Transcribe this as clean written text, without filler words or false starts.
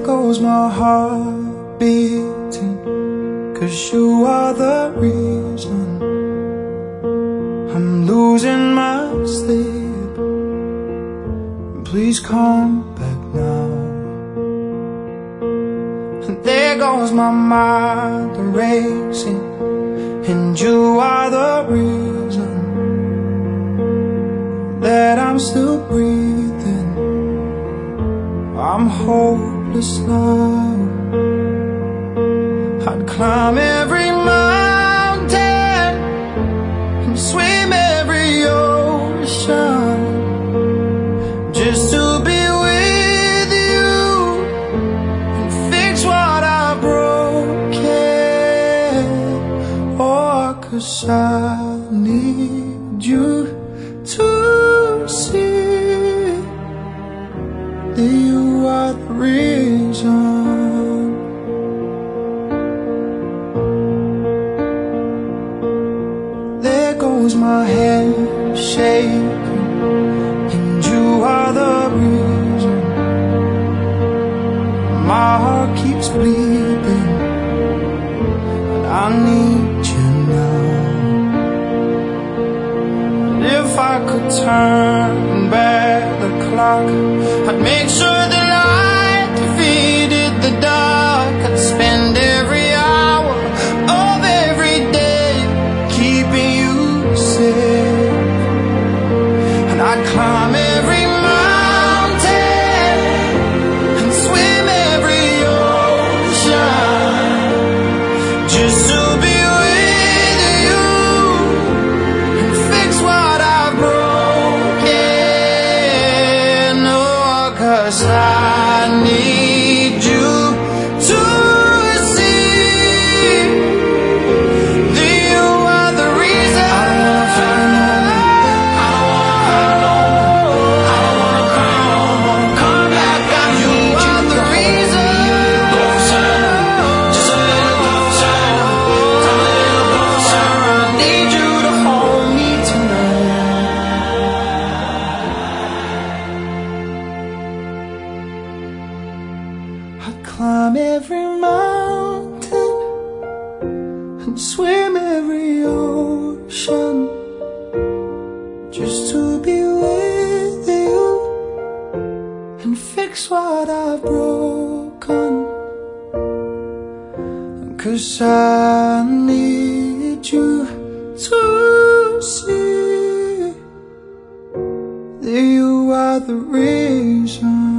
goes my heart beating, 'cause you are the reason I'm losing my sleep. Please come back now. And there goes my mind racing, and you are the reason that I'm still breathing. I'm hopeless now. I'd climb every mountain and swim every ocean just to be with you and fix what I've broken. Oh, 'cause I need you to see that you are the reason. There goes my head shaking, and you are the reason. My heart keeps bleeding, and I need you now. And if I could turn back the clock, I'd make sure the light defeated the dark. I'd spend every hour of every day keeping you safe, and I'd climb every mountain and swim every ocean just to be with you and fix what I've broken. Oh, 'cause I need you to see that you are the reason. I don't wanna fight no more. I don't wanna cry no more. Come back, I need you the reason. Closer, just a little closer. Come a little closer. I need you to hold me tonight. I'd climb every mountain and swim every ocean just to be with you and fix what I've broken. 'Cause I need you to see that you are the reason.